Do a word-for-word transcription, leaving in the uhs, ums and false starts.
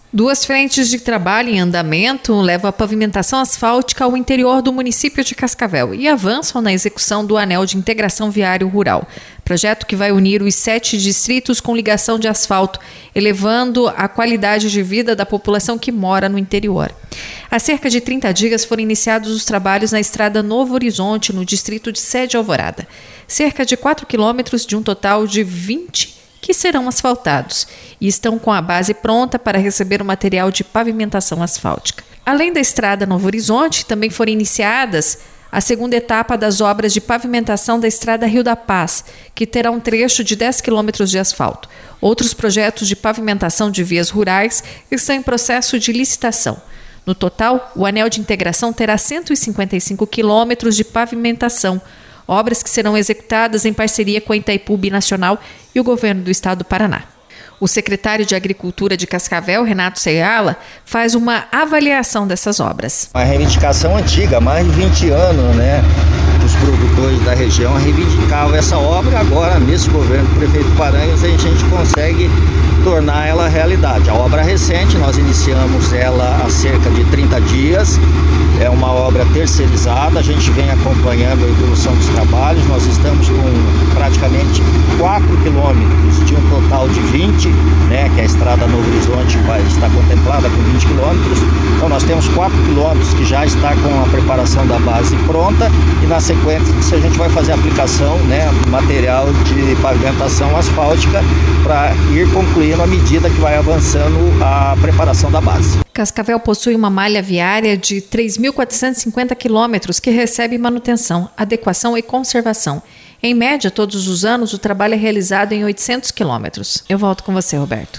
Duas frentes de trabalho em andamento levam a pavimentação asfáltica ao interior do município de Cascavel e avançam na execução do Anel de Integração Viário Rural, projeto que vai unir os sete distritos com ligação de asfalto, elevando a qualidade de vida da população que mora no interior. Há cerca de trinta dias foram iniciados os trabalhos na estrada Novo Horizonte, no distrito de Sede Alvorada. Cerca de quatro quilômetros de um total de vinte que serão asfaltados e estão com a base pronta para receber o material de pavimentação asfáltica. Além da estrada Novo Horizonte, também foram iniciadas a segunda etapa das obras de pavimentação da estrada Rio da Paz, que terá um trecho de dez quilômetros de asfalto. Outros projetos de pavimentação de vias rurais estão em processo de licitação. No total, o anel de integração terá cento e cinquenta e cinco quilômetros de pavimentação, obras que serão executadas em parceria com a Itaipu Binacional e o governo do estado do Paraná. O secretário de Agricultura de Cascavel, Renato Seyala, faz uma avaliação dessas obras. Uma reivindicação antiga, há mais de vinte anos, né? Os produtores da região reivindicavam essa obra. Agora, nesse governo do prefeito Paranhos, a gente consegue tornar ela realidade. A obra recente, nós iniciamos ela há cerca de trinta dias. É uma obra terceirizada, a gente vem acompanhando a evolução dos trabalhos. Nós estamos com praticamente quatro quilômetros de um total de vinte, né, que a estrada Novo Horizonte vai estar contemplada com vinte quilômetros. Então nós temos quatro quilômetros que já está com a preparação da base pronta e na sequência a gente vai fazer a aplicação, né, do material de pavimentação asfáltica para ir concluindo à medida que vai avançando a preparação da base. Cascavel possui uma malha viária de três mil quatrocentos e cinquenta quilômetros que recebe manutenção, adequação e conservação. Em média, todos os anos, o trabalho é realizado em oitocentos quilômetros. Eu volto com você, Roberto.